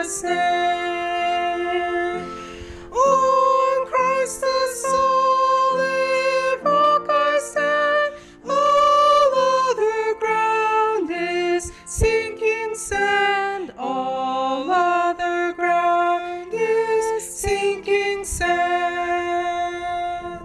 stand. On Christ the solid rock I stand. All other ground is sinking sand. All other ground is sinking sand.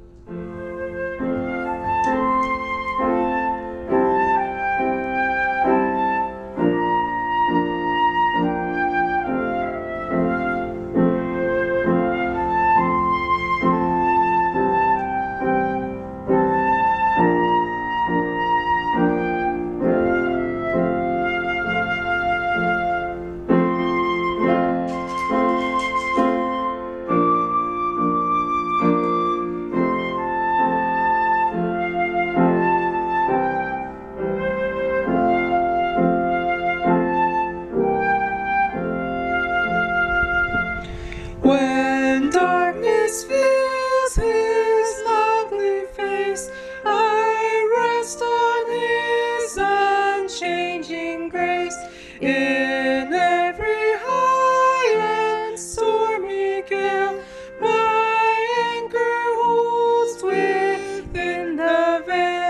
When darkness fills his lovely face, I rest on his unchanging grace. In every high and stormy gale, my anchor holds within the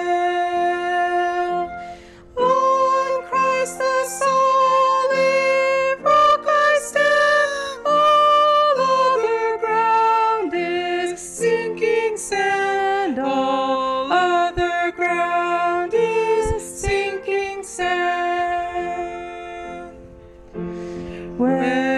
veil. On Christ the solid rock I stand. All other ground is sinking sand. All other ground is sinking sand. When